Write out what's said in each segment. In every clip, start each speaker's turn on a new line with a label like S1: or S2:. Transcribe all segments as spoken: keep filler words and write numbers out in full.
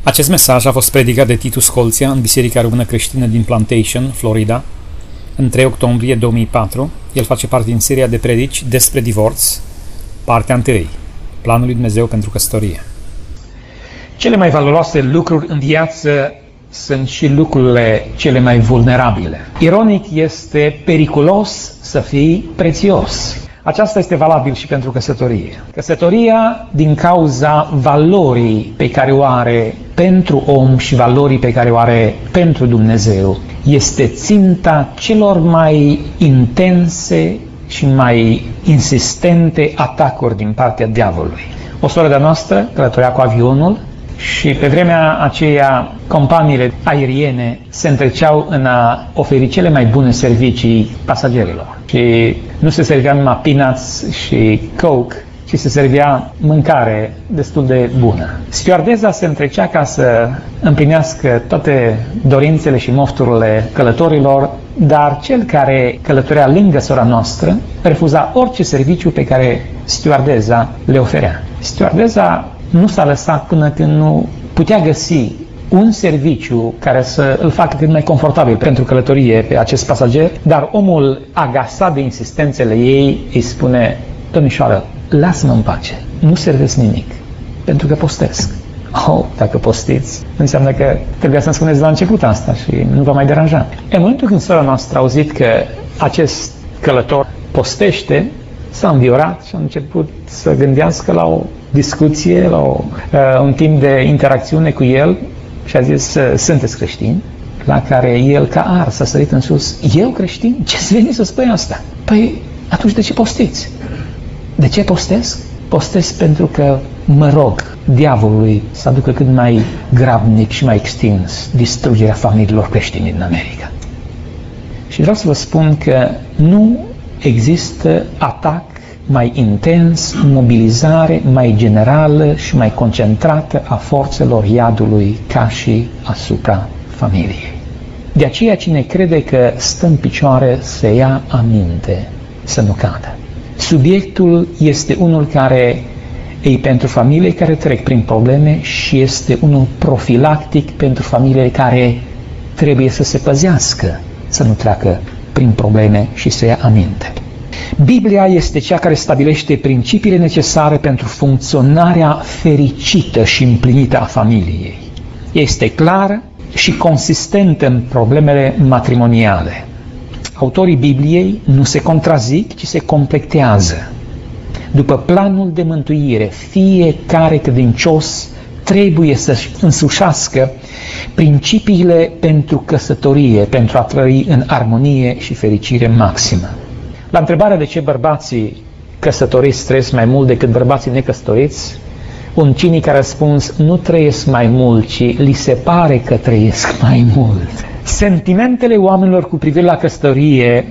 S1: Acest mesaj a fost predicat de Titus Holția în Biserica Română Creștină din Plantation, Florida, în trei octombrie două mii patru. El face parte din seria de predici despre divorț, partea întâi, Planul lui Dumnezeu pentru căsătorie.
S2: Cele mai valoroase lucruri în viață sunt și lucrurile cele mai vulnerabile. Ironic, este periculos să fii prețios. Aceasta este valabil și pentru căsătorie. Căsătoria, din cauza valorii pe care o are pentru om și valorii pe care o are pentru Dumnezeu, este ținta celor mai intense și mai insistente atacuri din partea diavolului. O soră de-a noastră călătorea cu avionul și pe vremea aceea companiile aeriene se întreceau în a oferi cele mai bune servicii pasagerilor. Și nu se servea numai peanuts și Coke, ci se servea mâncare destul de bună. Stewardesa se întrecea ca să împlinească toate dorințele și mofturile călătorilor, dar cel care călătorea lângă sora noastră refuza orice serviciu pe care stewardesa le oferea. Stewardesa nu s-a lăsat până când nu putea găsi un serviciu care să îl facă cât mai confortabil pentru călătorie pe acest pasager, dar omul, agasat de insistențele ei, îi spune: domnișoară, lasă-mă în pace, nu servesc nimic, pentru că postesc. Oh, dacă postiți, înseamnă că trebuia să-mi spuneți la început asta și nu vă mai deranja. În momentul când sora noastră a auzit că acest călător postește, s-a înviorat și a început să gândească la o discuție, la o, uh, un timp de interacțiune cu el și a zis: sunteți creștini? La care el, ca ar, s-a sărit în sus: eu creștin? Ce-ți veni să spui asta? Păi atunci de ce postiți? De ce postez? Postez pentru că mă rog diavolului să aducă cât mai grabnic și mai extins distrugerea familiilor creștine din America. Și vreau să vă spun că nu există atac mai intens, mobilizare mai generală și mai concentrată a forțelor iadului ca și asupra familiei. De aceea cine crede că stă în picioare să ia aminte, să nu cadă. Subiectul este unul care e pentru familii care trec prin probleme și este unul profilactic pentru familiile care trebuie să se păzească să nu treacă prin probleme și să ia aminte. Biblia este cea care stabilește principiile necesare pentru funcționarea fericită și împlinită a familiei. Este clară și consistentă în problemele matrimoniale. Autorii Bibliei nu se contrazic, ci se completează. După planul de mântuire, fiecare credincios trebuie să-și însușească principiile pentru căsătorie, pentru a trăi în armonie și fericire maximă. La întrebarea de ce bărbații căsătoriți trăiesc mai mult decât bărbații necăsătoriți, un cinic a răspuns: nu trăiesc mai mult, ci li se pare că trăiesc mai mult. Sentimentele oamenilor cu privire la căsătorie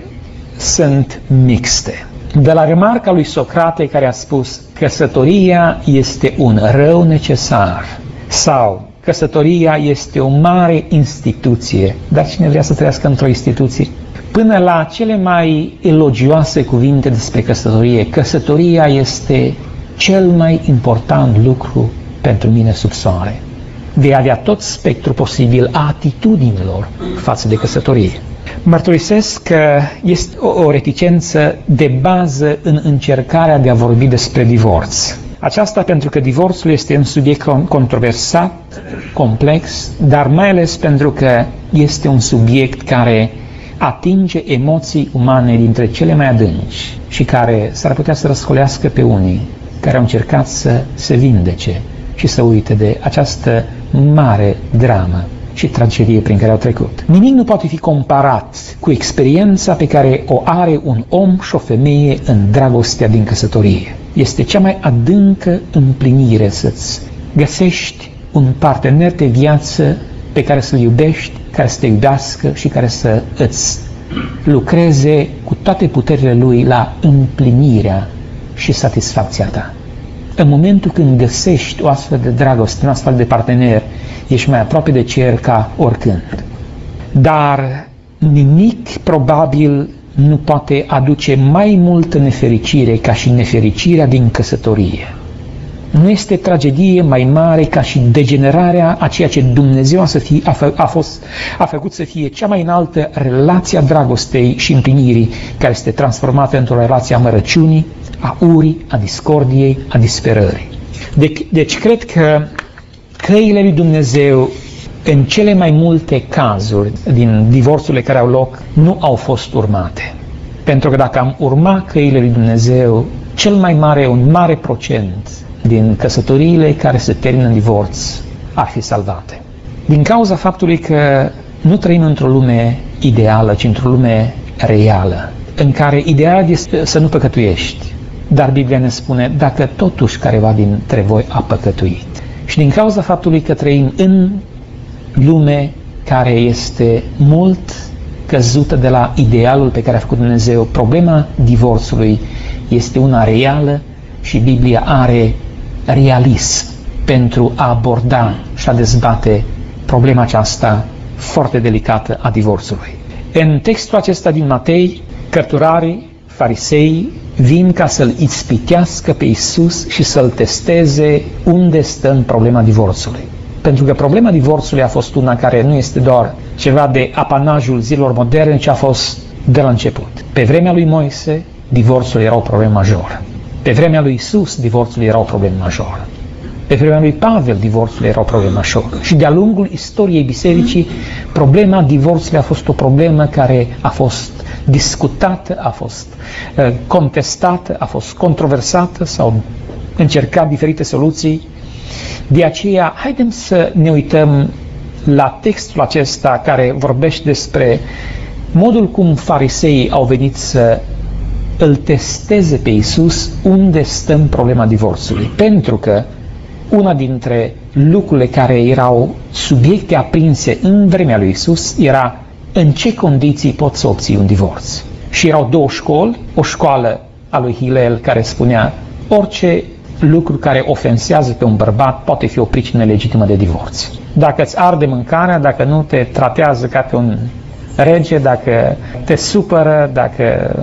S2: sunt mixte. De la remarca lui Socrate, care a spus: căsătoria este un rău necesar, sau căsătoria este o mare instituție, dar cine vrea să trăiască într-o instituție? Până la cele mai elogioase cuvinte despre căsătorie: căsătoria este cel mai important lucru pentru mine sub soare. Vei avea tot spectrul posibil a atitudinilor față de căsătorie. Mărturisesc că este o reticență de bază în încercarea de a vorbi despre divorț. Aceasta pentru că divorțul este un subiect controversat, complex, dar mai ales pentru că este un subiect care atinge emoții umane dintre cele mai adânci și care s-ar putea să răscolească pe unii care au încercat să se vindece și să uite de această mare dramă și tragedie prin care au trecut. Nimic nu poate fi comparat cu experiența pe care o are un om și o femeie în dragostea din căsătorie. Este cea mai adâncă împlinire să-ți găsești un partener de viață pe care să-l iubești, care să te iubească și care să îți lucreze cu toate puterile lui la împlinirea și satisfacția ta. În momentul când găsești o astfel de dragoste, un astfel de partener, ești mai aproape de cer ca oricând. Dar nimic probabil nu poate aduce mai multă nefericire ca și nefericirea din căsătorie. Nu este tragedie mai mare ca și degenerarea a ceea ce Dumnezeu a, să fie, a, fă, a, fost, a făcut să fie cea mai înaltă relație a dragostei și împlinirii, care este transformată într-o relație a mărăciunii, a urii, a discordiei, a disperării. Deci, deci cred că căile lui Dumnezeu în cele mai multe cazuri din divorțurile care au loc nu au fost urmate. Pentru că dacă am urma căile lui Dumnezeu, cel mai mare, un mare procent din căsătoriile care se termină în divorț ar fi salvate. Din cauza faptului că nu trăim într-o lume ideală, ci într-o lume reală, în care ideal este să nu păcătuiești. Dar Biblia ne spune, dacă totuși careva dintre voi a păcătuit. Și din cauza faptului că trăim în lume care este mult căzută de la idealul pe care a făcut Dumnezeu, problema divorțului este una reală și Biblia are realism pentru a aborda și a dezbate problema aceasta foarte delicată a divorțului. În textul acesta din Matei, cărturarii, farisei vin ca să-L ispitească pe Iisus și să-L testeze unde stă în problema divorțului. Pentru că problema divorțului a fost una care nu este doar ceva de apanajul zilelor moderne, ci a fost de la început. Pe vremea lui Moise, divorțul era o problemă majoră. Pe vremea lui Iisus, divorțul era o problemă majoră. Pe vremea lui Pavel, divorțul era o problemă majoră. Și de-a lungul istoriei bisericii, problema divorțului a fost o problemă care a fost discutată, a fost uh, contestată, a fost controversată, s-au încercat diferite soluții. De aceea, haidem să ne uităm la textul acesta care vorbește despre modul cum fariseii au venit să îl testeze pe Iisus unde stă în problema divorțului. Pentru că una dintre lucrurile care erau subiecte aprinse în vremea lui Iisus era în ce condiții poți să obții un divorț. Și erau două școli, o școală a lui Hilel care spunea orice lucru care ofensează pe un bărbat poate fi o pricină legitimă de divorț. Dacă îți arde mâncarea, dacă nu te tratează ca pe un rege, dacă te supără, dacă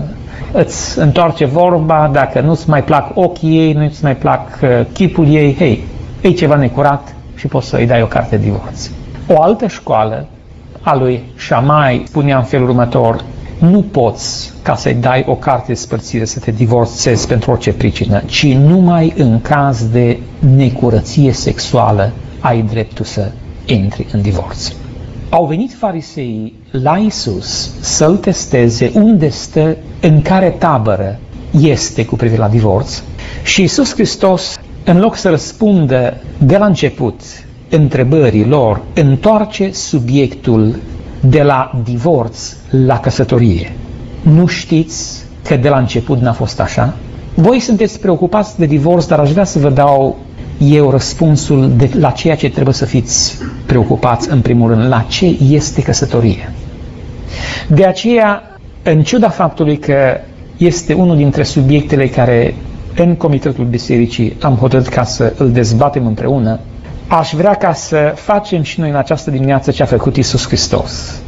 S2: îți întoarce vorba, dacă nu-ți mai plac ochii ei, nu-ți mai plac uh, chipul ei, hei, e ceva necurat și poți să-i dai o carte de divorț. O altă școală a lui Șamai spunea în felul următor, nu poți ca să-i dai o carte de spărțire să te divorțezi pentru orice pricină, ci numai în caz de necurăție sexuală ai dreptul să intri în divorț. Au venit fariseii la Iisus să-L testeze unde stă, în care tabără este cu privire la divorț și Iisus Hristos, în loc să răspundă de la început întrebării lor, întoarce subiectul de la divorț la căsătorie. Nu știți că de la început n-a fost așa? Voi sunteți preocupați de divorț, dar aș vrea să vă dau eu răspunsul de la ceea ce trebuie să fiți preocupați în primul rând, la ce este căsătorie. De aceea, în ciuda faptului că este unul dintre subiectele care în Comitetul Bisericii am hotărât ca să îl dezbatem împreună, aș vrea ca să facem și noi în această dimineață ce a făcut Iisus Hristos.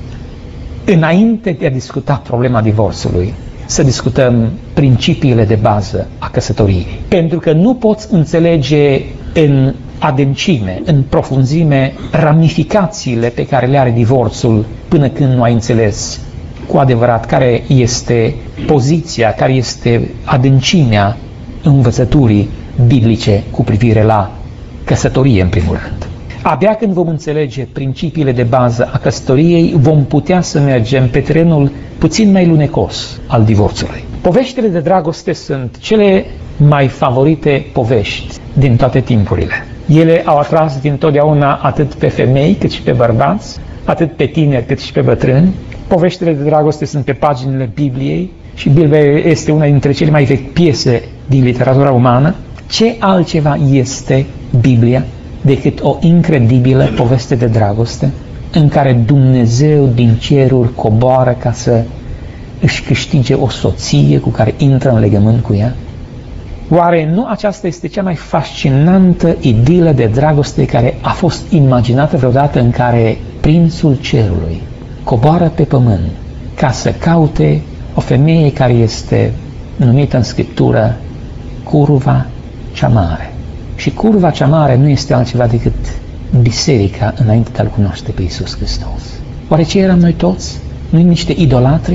S2: Înainte de a discuta problema divorțului, să discutăm principiile de bază a căsătoriei. Pentru că nu poți înțelege în adâncime, în profunzime, ramificațiile pe care le are divorțul până când nu ai înțeles cu adevărat care este poziția, care este adâncimea învățăturii biblice cu privire la căsătorie în primul rând. Abia când vom înțelege principiile de bază a căsătoriei, vom putea să mergem pe terenul puțin mai lunecos al divorțului. Poveștile de dragoste sunt cele mai favorite povești din toate timpurile. Ele au atras dintotdeauna atât pe femei cât și pe bărbați, atât pe tineri cât și pe bătrâni. Poveștile de dragoste sunt pe paginile Bibliei și Biblia este una dintre cele mai vechi piese din literatura umană. Ce altceva este Biblia decât o incredibilă poveste de dragoste în care Dumnezeu din ceruri coboară ca să își câștige o soție cu care intră în legământ cu ea? Oare nu aceasta este cea mai fascinantă idilă de dragoste care a fost imaginată vreodată, în care prințul cerului coboară pe pământ ca să caute o femeie care este numită în Scriptură curva cea mare? Și curva cea mare nu este altceva decât biserica înainte de a-L cunoaște pe Iisus Hristos. Oare ce eram noi toți? Nu niște idolatri?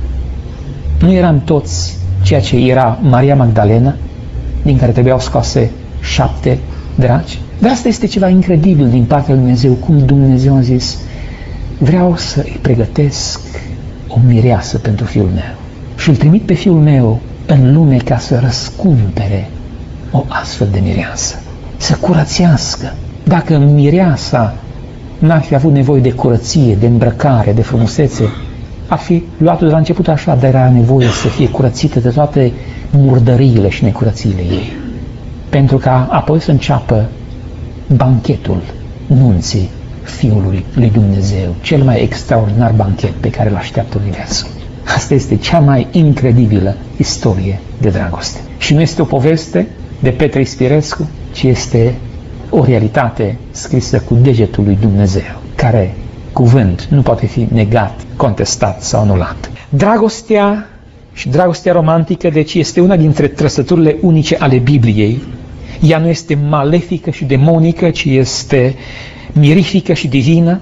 S2: Nu eram toți ceea ce era Maria Magdalena, din care trebuiau scoase șapte draci? Dar asta este ceva incredibil din partea lui Dumnezeu, cum Dumnezeu a zis: vreau să îi pregătesc o mireasă pentru fiul meu și îl trimit pe fiul meu în lume ca să răscumpere o astfel de mireasă, să curățească. Dacă mireasa n-ar fi avut nevoie de curăție, de îmbrăcare, de frumusețe, ar fi luat-o de la început așa, dar era nevoie să fie curățită de toate murdăriile și necurățiile ei, pentru ca apoi să înceapă banchetul nunții Fiului lui Dumnezeu, cel mai extraordinar banchet pe care îl așteaptă universul. Asta este cea mai incredibilă istorie de dragoste. Și nu este o poveste de Petre Ispirescu, ci este o realitate scrisă cu degetul lui Dumnezeu, care cuvânt nu poate fi negat, contestat sau anulat. Dragostea și dragostea romantică, deci, este una dintre trăsăturile unice ale Bibliei. Ea nu este malefică și demonică, ci este mirifică și divină.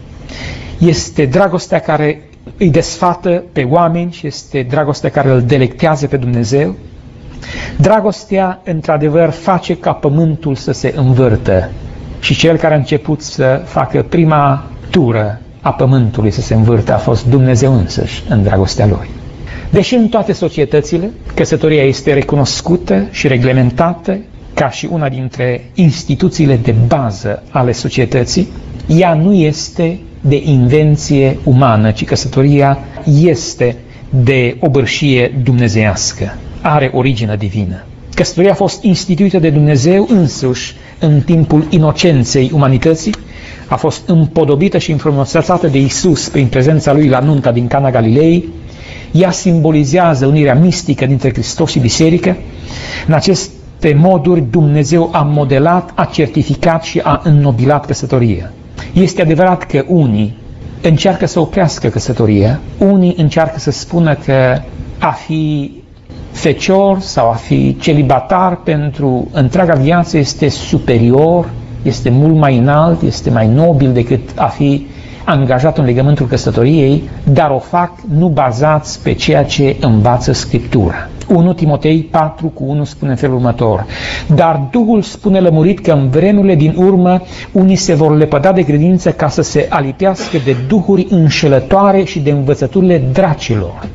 S2: Este dragostea care îi desfată pe oameni și este dragostea care îl delectează pe Dumnezeu. Dragostea, într-adevăr, face ca pământul să se învârtă și cel care a început să facă prima tură a pământului să se învârtă a fost Dumnezeu însuși în dragostea Lui. Deși în toate societățile căsătoria este recunoscută și reglementată ca și una dintre instituțiile de bază ale societății, ea nu este de invenție umană, ci căsătoria este de obârșie dumnezeiască, are origine divină. Căsătoria a fost instituită de Dumnezeu însuși în timpul inocenței umanității, a fost împodobită și înfrumusețată de Iisus prin prezența Lui la nunta din Cana Galilei. Ea simbolizează unirea mistică dintre Hristos și Biserică. În aceste moduri Dumnezeu a modelat, a certificat și a înnobilat căsătoria. Este adevărat că unii încearcă să oprească căsătoria, unii încearcă să spună că a fi fecior sau a fi celibatar pentru întreaga viață este superior, este mult mai înalt, este mai nobil decât a fi angajat în legământul căsătoriei, dar o fac nu bazați pe ceea ce învață Scriptura. unu Timotei patru cu unu spune în felul următor: dar Duhul spune lămurit că în vremurile din urmă unii se vor lepăda de credință ca să se alipească de duhuri înșelătoare și de învățăturile dracilor.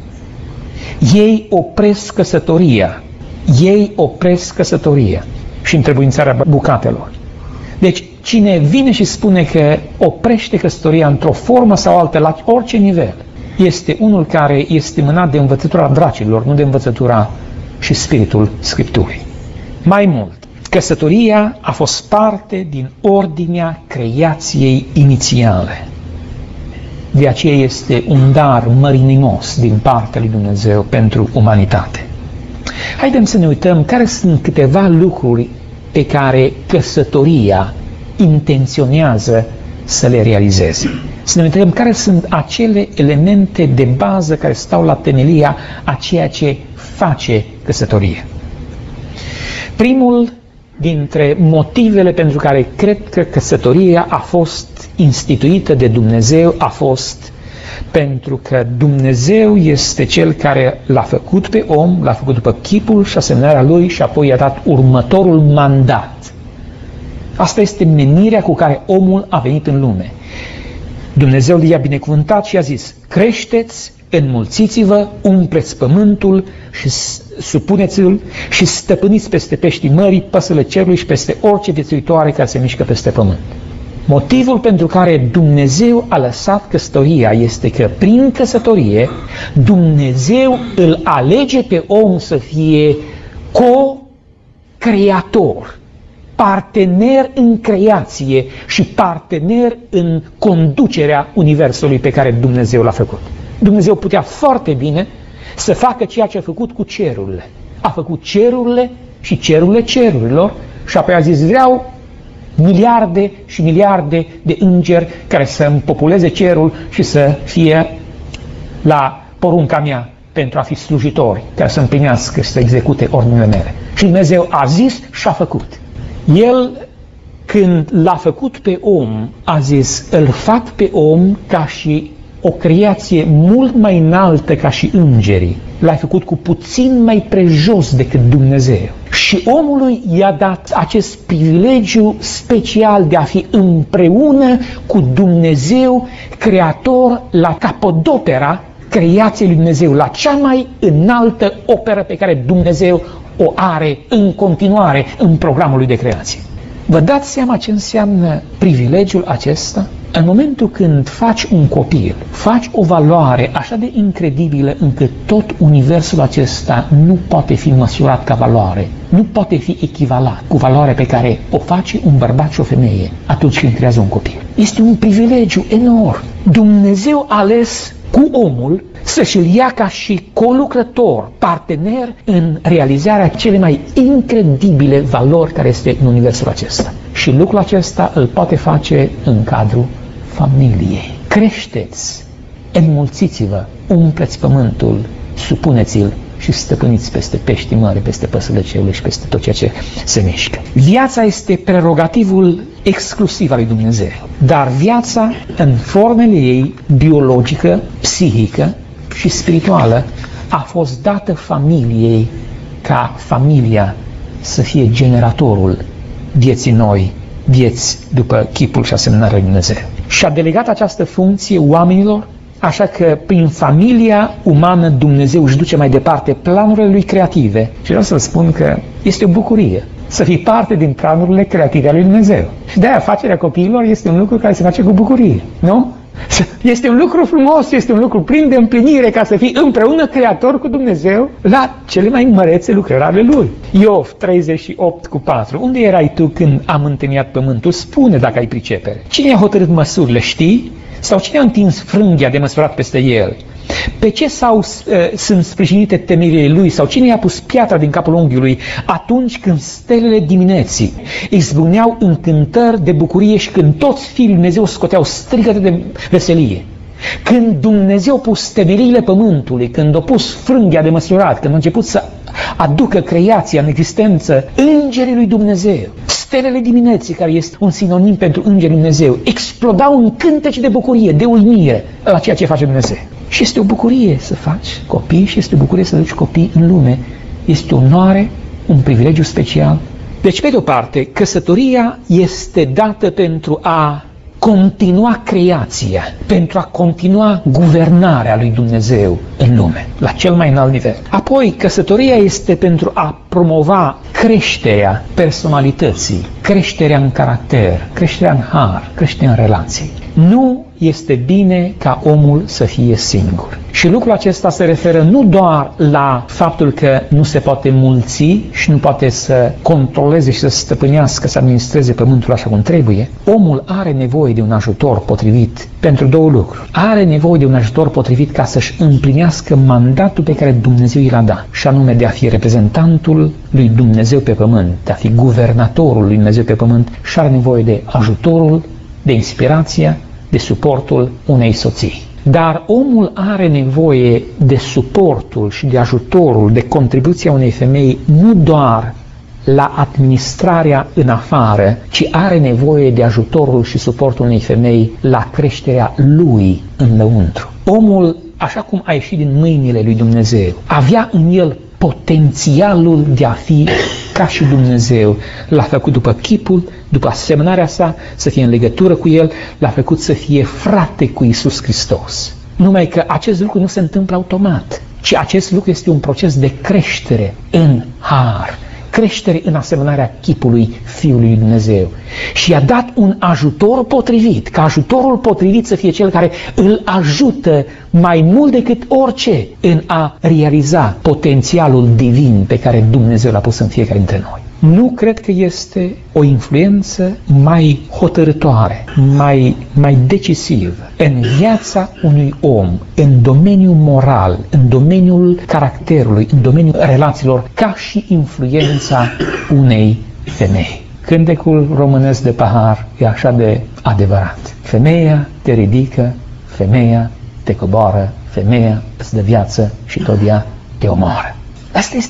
S2: Ei opresc căsătoria, ei opresc căsătoria și întrebuințarea bucatelor. Deci, cine vine și spune că oprește căsătoria într-o formă sau altă, la orice nivel, este unul care este mânat de învățătura dracilor, nu de învățătura și spiritul Scripturii. Mai mult, căsătoria a fost parte din ordinea creației inițiale. De aceea este un dar mărinimos din partea lui Dumnezeu pentru umanitate. Haideți să ne uităm care sunt câteva lucruri pe care căsătoria intenționează să le realizeze. Să ne uităm care sunt acele elemente de bază care stau la temelia a ceea ce face căsătoria. Primul dintre motivele pentru care cred că căsătoria a fost instituită de Dumnezeu a fost pentru că Dumnezeu este Cel care l-a făcut pe om, l-a făcut după chipul și asemănarea Lui și apoi i-a dat următorul mandat. Asta este menirea cu care omul a venit în lume. Dumnezeu i-a binecuvântat și a zis: creșteți, înmulțiți-vă, umpleți pământul și supuneți-l și stăpâniți peste peștii mării, păsările cerului și peste orice viețuitoare care se mișcă peste pământ. Motivul pentru care Dumnezeu a lăsat căsătoria este că prin căsătorie Dumnezeu îl alege pe om să fie co-creator, partener în creație și partener în conducerea universului pe care Dumnezeu l-a făcut. Dumnezeu putea foarte bine să facă ceea ce a făcut cu cerurile. A făcut cerurile și cerurile cerurilor și apoi a zis: vreau miliarde și miliarde de îngeri care să împopuleze cerul și să fie la porunca mea pentru a fi slujitori, care să împlinească și să execute ordinele mele. Și Dumnezeu a zis și a făcut. El, când l-a făcut pe om, a zis, îl fac pe om ca și o creație mult mai înaltă ca și îngerii. L-ai făcut cu puțin mai prejos decât Dumnezeu. Și omului i-a dat acest privilegiu special de a fi împreună cu Dumnezeu, Creator, la capodopera creației lui Dumnezeu, la cea mai înaltă operă pe care Dumnezeu o are în continuare în programul lui de creație. Vă dați seama ce înseamnă privilegiul acesta? În momentul când faci un copil, faci o valoare așa de incredibilă încât tot universul acesta nu poate fi măsurat ca valoare, nu poate fi echivalat cu valoarea pe care o face un bărbat și o femeie atunci când creează un copil. Este un privilegiu enorm. Dumnezeu a ales cu omul să-și-l ia ca și colucrător, partener în realizarea cele mai incredibile valori care este în universul acesta. Și lucrul acesta îl poate face în cadrul familiei. Creșteți, înmulțiți-vă, umpleți pământul, supuneți-l și stăpâniți peste peștii mari, peste păsările cerului și peste tot ceea ce se mișcă. Viața este prerogativul exclusiv al lui Dumnezeu, dar viața în formele ei biologică, psihică și spirituală a fost dată familiei ca familia să fie generatorul vieții noi, vieți după chipul și asemănarea lui Dumnezeu. Și a delegat această funcție oamenilor, așa că prin familia umană Dumnezeu își duce mai departe planurile lui creative. Și vreau să spun că este o bucurie să fii parte din planurile creative ale lui Dumnezeu. Și de-aia facerea copiilor este un lucru care se face cu bucurie, nu? Este un lucru frumos, este un lucru plin de împlinire ca să fii împreună creator cu Dumnezeu la cele mai mărețe lucrări ale Lui. Iov treizeci și opt cu patru. Unde erai tu când am întâlnit pământul? Spune dacă ai pricepere. Cine a hotărât măsurile, știi? Sau cine a întins frânghia de măsurat peste el? Pe ce s-au, uh, sunt sprijinite temerile lui? Sau cine i-a pus piatra din capul unghiului atunci când stelele dimineții izbucneau în cântări de bucurie și când toți fiii lui Dumnezeu scoteau strigăte de veselie? Când Dumnezeu a pus temeliile pământului, când a pus frânghia de măsurat, când a început să aducă creația în existență, îngerii lui Dumnezeu, stelele dimineții, care este un sinonim pentru îngerii lui Dumnezeu, explodau în cântece de bucurie, de uimire la ceea ce face Dumnezeu. Și este o bucurie să faci copii și este o bucurie să duci copii în lume. Este o onoare, un privilegiu special. Deci, pe de o parte, căsătoria este dată pentru a continua creația, pentru a continua guvernarea lui Dumnezeu în lume, la cel mai înalt nivel. Apoi, căsătoria este pentru a promova creșterea personalității, creșterea în caracter, creșterea în har, creșterea în relații. Nu este bine ca omul să fie singur. Și lucrul acesta se referă nu doar la faptul că nu se poate mulți și nu poate să controleze și să stăpânească, să administreze pământul așa cum trebuie. Omul are nevoie de un ajutor potrivit pentru două lucruri. Are nevoie de un ajutor potrivit ca să-și împlinească mandatul pe care Dumnezeu i l-a dat, și anume de a fi reprezentantul lui Dumnezeu pe pământ, de a fi guvernatorul lui Dumnezeu pe pământ, și are nevoie de ajutorul, de inspirația, de suportul unei soții. Dar omul are nevoie de suportul și de ajutorul, de contribuția unei femei, nu doar la administrarea în afară, ci are nevoie de ajutorul și suportul unei femei la creșterea lui în lăuntru. Omul, așa cum a ieșit din mâinile lui Dumnezeu, avea în el potențialul de a fi ca și Dumnezeu. L-a făcut după chipul, după asemănarea sa, să fie în legătură cu El, l-a făcut să fie frate cu Iisus Hristos. Numai că acest lucru nu se întâmplă automat, ci acest lucru este un proces de creștere în har, creștere în asemănarea chipului Fiului lui Dumnezeu. Și i-a dat un ajutor potrivit, ca ajutorul potrivit să fie cel care îl ajută mai mult decât orice în a realiza potențialul divin pe care Dumnezeu l-a pus în fiecare dintre noi. Nu cred că este o influență mai hotărătoare, mai, mai decisivă în viața unui om, în domeniul moral, în domeniul caracterului, în domeniul relațiilor, ca și influența unei femei. Cântecul românesc de pahar e așa de adevărat. Femeia te ridică, femeia te coboară, femeia îți dă viață și tot ea te omoară. Asta este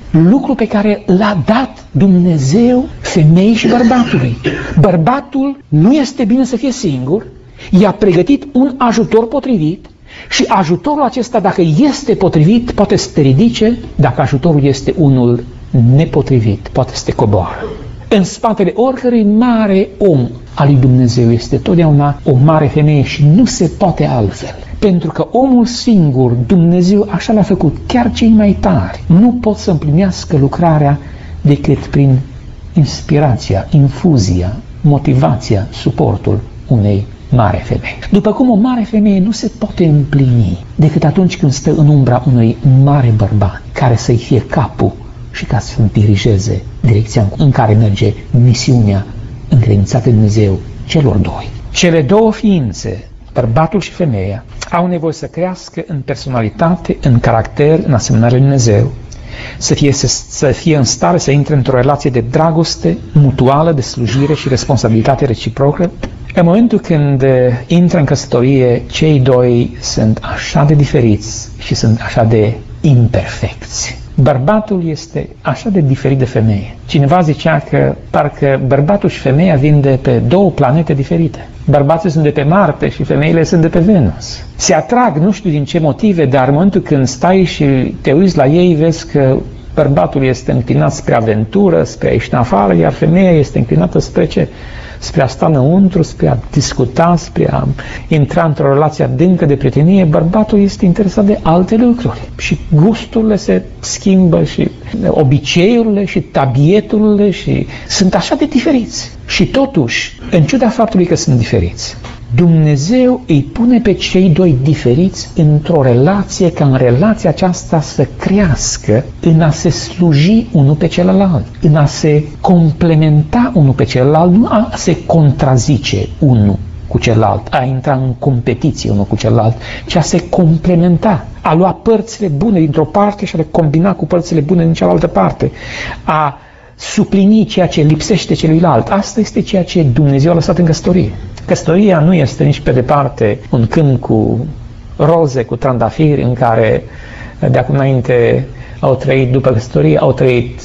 S2: lucru pe care l-a dat Dumnezeu femeii și bărbatului. Bărbatul nu este bine să fie singur, i-a pregătit un ajutor potrivit și ajutorul acesta, dacă este potrivit, poate să te ridice, dacă ajutorul este unul nepotrivit, poate să te coboară. În spatele oricărui mare om al lui Dumnezeu este totdeauna o mare femeie și nu se poate altfel. Pentru că omul singur, Dumnezeu așa l-a făcut, chiar cei mai tari, nu pot să împlinească lucrarea decât prin inspirația, infuzia, motivația, suportul unei mare femei. După cum o mare femeie nu se poate împlini decât atunci când stă în umbra unui mare bărbat care să-i fie capul și ca să dirigeze direcția în care merge misiunea încredințată de Dumnezeu celor doi. Cele două ființe, bărbatul și femeia, au nevoie să crească în personalitate, în caracter, în asemănare lui Dumnezeu, să fie, să, să fie în stare să intre într-o relație de dragoste mutuală, de slujire și responsabilitate reciprocă. În momentul când intră în căsătorie, cei doi sunt așa de diferiți și sunt așa de imperfecți. Bărbatul este așa de diferit de femeie. Cineva zicea că parcă bărbatul și femeia vin de pe două planete diferite. Bărbații sunt de pe Marte și femeile sunt de pe Venus. Se atrag, nu știu din ce motive, dar în momentul când stai și te uiți la ei, vezi că bărbatul este înclinat spre aventură, spre a ieși în afară, iar femeia este înclinată spre ce? Spre a sta înăuntru, spre a discuta, spre a intra într-o relație adâncă de prietenie. Bărbatul este interesat de alte lucruri și gusturile se schimbă și obiceiurile și tabieturile și sunt așa de diferiți. Și totuși, în ciuda faptului că sunt diferiți, Dumnezeu îi pune pe cei doi diferiți într-o relație, ca în relația aceasta să crească, în a se sluji unul pe celălalt, în a se complementa unul pe celălalt, nu a se contrazice unul cu celălalt, a intra în competiție unul cu celălalt, ci a se complementa, a lua părțile bune dintr-o parte și a le combina cu părțile bune din cealaltă parte, a suplini ceea ce lipsește celuilalt. Asta este ceea ce Dumnezeu a lăsat în căsătorie. Căsătoria nu este nici pe departe un câmp cu roze, cu trandafiri, în care de acum înainte au trăit, după căsătorie, au trăit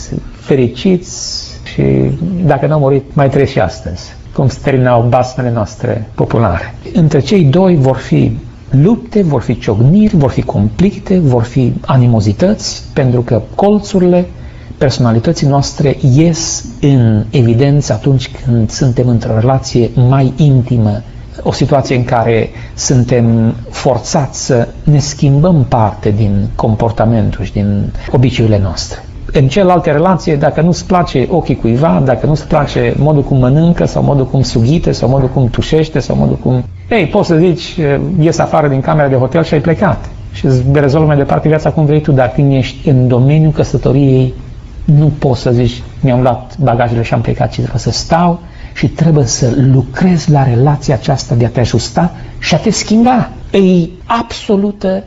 S2: fericiți și dacă n-au murit, mai trăiesc și astăzi, cum se terminau basmele noastre populare. Între cei doi vor fi lupte, vor fi ciocniri, vor fi conflicte, vor fi animozități, pentru că colțurile personalității noastre ies în evidență atunci când suntem într-o relație mai intimă, o situație în care suntem forțați să ne schimbăm parte din comportamentul și din obiceiurile noastre. În celelalte relații, dacă nu-ți place ochii cuiva, dacă nu-ți place modul cum mănâncă sau modul cum sughite sau modul cum tușește sau modul cum... Ei, poți să zici, ies afară din camera de hotel și ai plecat și îți rezolvi mai departe viața cum vrei tu, dar când ești în domeniul căsătoriei, nu poți să zici, mi-am luat bagajele și am plecat, ci trebuie să stau și trebuie să lucrez la relația aceasta de a te ajusta și a te schimba. E absolută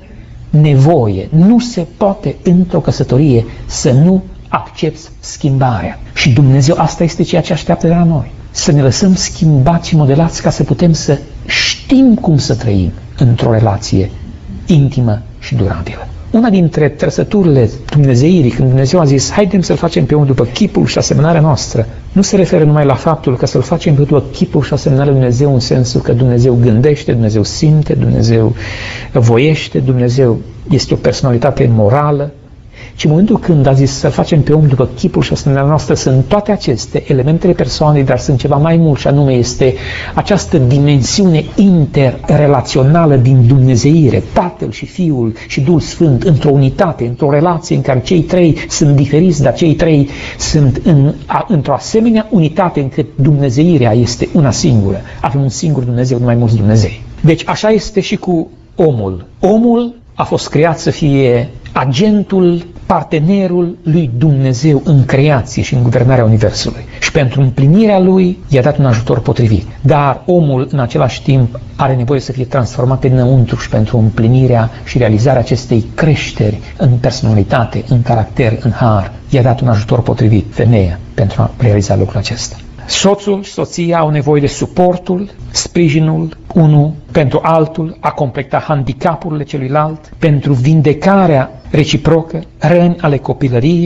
S2: nevoie. Nu se poate într-o căsătorie să nu accepti schimbarea. Și Dumnezeu, asta este ceea ce așteaptă de la noi. Să ne lăsăm schimbați și modelați ca să putem să știm cum să trăim într-o relație intimă și durabilă. Una dintre trăsăturile dumnezeirii, când Dumnezeu a zis, haidem să-L facem pe omul după chipul și asemănarea noastră, nu se referă numai la faptul că să-L facem pe după chipul și asemănarea lui Dumnezeu, în sensul că Dumnezeu gândește, Dumnezeu simte, Dumnezeu voiește, Dumnezeu este o personalitate morală, ci în momentul când a zis să facem pe om după chipul și asemănarea noastră, sunt toate aceste elementele persoanei, dar sunt ceva mai mult, și anume este această dimensiune interrelațională din dumnezeire, Tatăl și Fiul și Duhul Sfânt, într-o unitate, într-o relație în care cei trei sunt diferiți, dar cei trei sunt în, a, într-o asemenea unitate încât dumnezeirea este una singură. Avem un singur Dumnezeu, nu mai mulți Dumnezei. Deci așa este și cu omul. Omul a fost creat să fie agentul, partenerul lui Dumnezeu în creație și în guvernarea Universului. Și pentru împlinirea lui i-a dat un ajutor potrivit. Dar omul în același timp are nevoie să fie transformat înăuntru și pentru împlinirea și realizarea acestei creșteri în personalitate, în caracter, în har, i-a dat un ajutor potrivit, femeia, pentru a realiza lucrul acesta. Soțul și soția au nevoie de suportul, sprijinul unul pentru altul, a completa handicapurile celuilalt, pentru vindecarea reciprocă, răni ale copilăriei,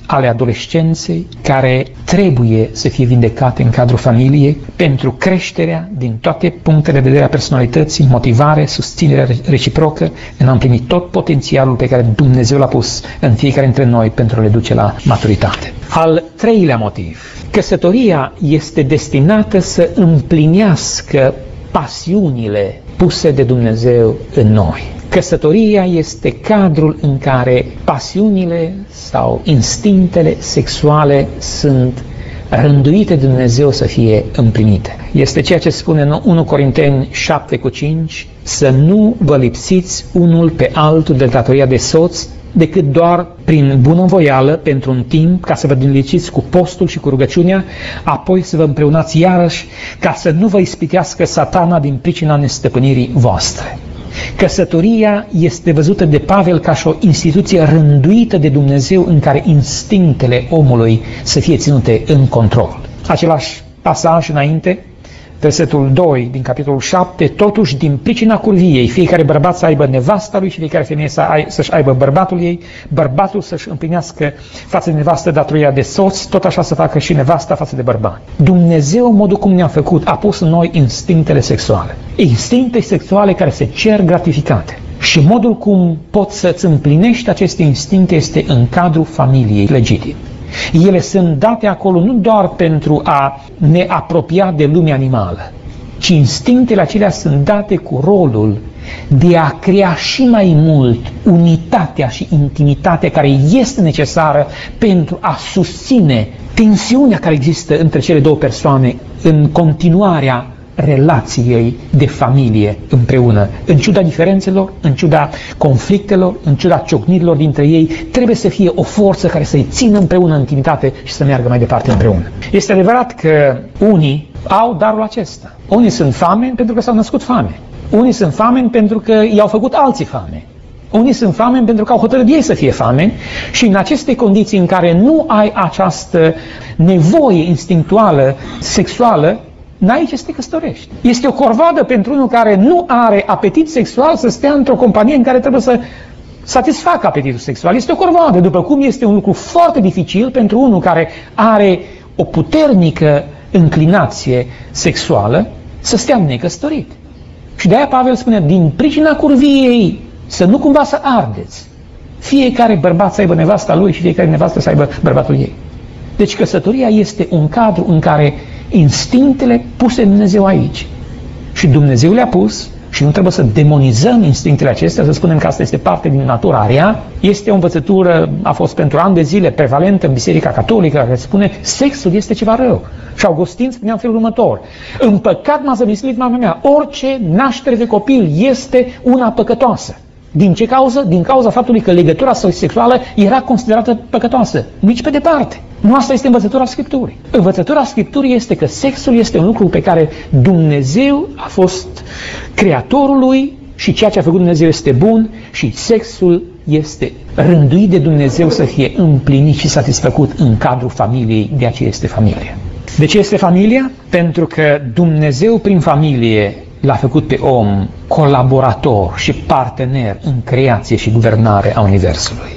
S2: ale adolescenței care trebuie să fie vindecate în cadrul familiei pentru creșterea din toate punctele de vedere a personalității, motivare, susținere reciprocă în a împlini tot potențialul pe care Dumnezeu l-a pus în fiecare dintre noi pentru a le duce la maturitate. Al treilea motiv. Căsătoria este destinată să împlinească pasiunile puse de Dumnezeu în noi. Căsătoria este cadrul în care pasiunile sau instinctele sexuale sunt rânduite de Dumnezeu să fie împlinite. Este ceea ce spune în unu Corinteni șapte cu cinci, să nu vă lipsiți unul pe altul de datoria de soț, decât doar prin bunăvoială pentru un timp, ca să vă deliciți cu postul și cu rugăciunea, apoi să vă împreunați iarăși, ca să nu vă ispitească Satana din pricina nestăpânirii voastre. Căsătoria este văzută de Pavel ca și o instituție rânduită de Dumnezeu în care instinctele omului să fie ținute în control. Același pasaj înainte, versetul doi din capitolul șapte, totuși din pricina curviei, fiecare bărbat să aibă nevasta lui și fiecare femeie să ai, să-și aibă bărbatul ei, bărbatul să-și împlinească față de nevastă datoria de soț, tot așa să facă și nevasta față de bărbat. Dumnezeu, în modul cum ne-a făcut, a pus în noi instinctele sexuale. Instincte sexuale care se cer gratificate. Și modul cum poți să-ți împlinești aceste instincte este în cadrul familiei legitim. Ele sunt date acolo nu doar pentru a ne apropia de lumea animală, ci instinctele acelea sunt date cu rolul de a crea și mai mult unitatea și intimitatea care este necesară pentru a susține tensiunea care există între cele două persoane în continuarea relației de familie împreună. În ciuda diferențelor, în ciuda conflictelor, în ciuda ciocnirilor dintre ei, trebuie să fie o forță care să-i țină împreună în intimitate și să meargă mai departe împreună. Este adevărat că unii au darul acesta. Unii sunt fameni pentru că s-au născut fameni. Unii sunt fameni pentru că i-au făcut alții fameni. Unii sunt fameni pentru că au hotărât ei să fie fameni și în aceste condiții în care nu ai această nevoie instinctuală, sexuală, n-ai ce să te căsătorești. Este o corvoadă pentru unul care nu are apetit sexual să stea într-o companie în care trebuie să satisfacă apetitul sexual. Este o corvoadă, după cum este un lucru foarte dificil pentru unul care are o puternică înclinație sexuală să stea necăsătorit. Și de-aia Pavel spune, din pricina curviei, să nu cumva să ardeți. Fiecare bărbat să aibă nevasta lui și fiecare nevastă să aibă bărbatul ei. Deci căsătoria este un cadru în care instinctele puse de Dumnezeu aici. Și Dumnezeu le-a pus și nu trebuie să demonizăm instinctele acestea, să spunem că asta este parte din natura rea. Este o învățătură, a fost pentru ani de zile prevalentă în Biserica Catolică, care spune sexul este ceva rău. Și Augustin spunea în felul următor, în păcat m-a zămislit mama mea, orice naștere de copil este una păcătoasă. Din ce cauză? Din cauza faptului că legătura sexuală era considerată păcătoasă. Nici pe departe. Nu asta este învățătura Scripturii. Învățătura Scripturii este că sexul este un lucru pe care Dumnezeu a fost creatorul lui și ceea ce a făcut Dumnezeu este bun și sexul este rânduit de Dumnezeu să fie împlinit și satisfăcut în cadrul familiei, de aceea este familia. De ce este familia? Pentru că Dumnezeu prin familie l-a făcut pe om colaborator și partener în creație și guvernare a Universului.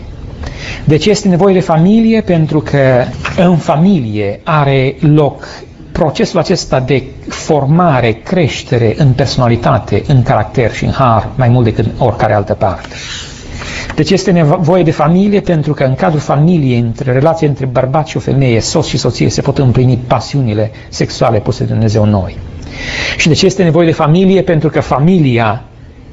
S2: De ce este nevoie de familie? Pentru că în familie are loc procesul acesta de formare, creștere în personalitate, în caracter și în har, mai mult decât oricare altă parte. Deci este nevoie de familie pentru că în cadrul familiei, între relația între bărbat și o femeie, soț și soție, se pot împlini pasiunile sexuale puse de Dumnezeu în noi. Și de ce este nevoie de familie? Pentru că familia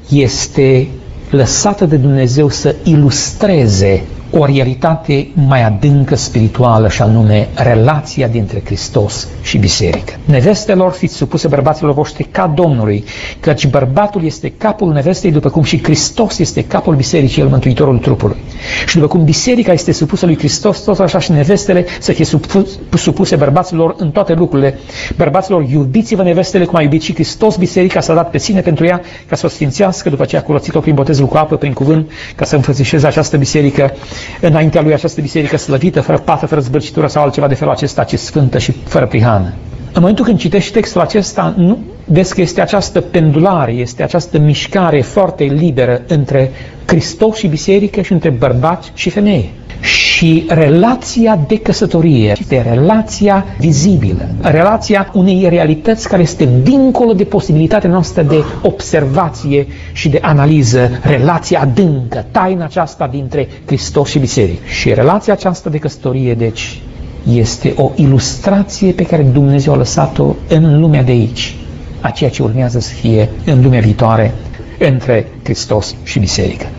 S2: este lăsată de Dumnezeu să ilustreze o realitate mai adâncă spirituală și anume relația dintre Hristos și biserică. Nevestelor, fiți supuse bărbaților voștri ca Domnului, căci bărbatul este capul nevestei, după cum și Hristos este capul bisericii, el mântuitorul trupului. Și după cum biserica este supusă lui Hristos, tot așa și nevestele să fie supuse bărbaților în toate lucrurile. Bărbaților, iubiți-vă nevestele cum a iubit și Hristos biserica, s-a dat pe sine pentru ea, ca să o sfințească, după ce a curățit-o prin botezul cu apă, prin cuvânt, ca să înfățișeze această biserică înaintea lui, această biserică slăvită, fără pată, fără zbârcitură sau altceva de felul acesta, ci sfântă și fără prihană. În momentul când citești textul acesta, nu vezi că este această pendulare, este această mișcare foarte liberă între Hristos și biserică și între bărbați și femei. Și relația de căsătorie este relația vizibilă, relația unei realități care este dincolo de posibilitatea noastră de observație și de analiză, relația adâncă, taina aceasta dintre Hristos și biserică. Și relația aceasta de căsătorie, deci, este o ilustrație pe care Dumnezeu a lăsat-o în lumea de aici, a ceea ce urmează să fie în lumea viitoare între Hristos și biserică.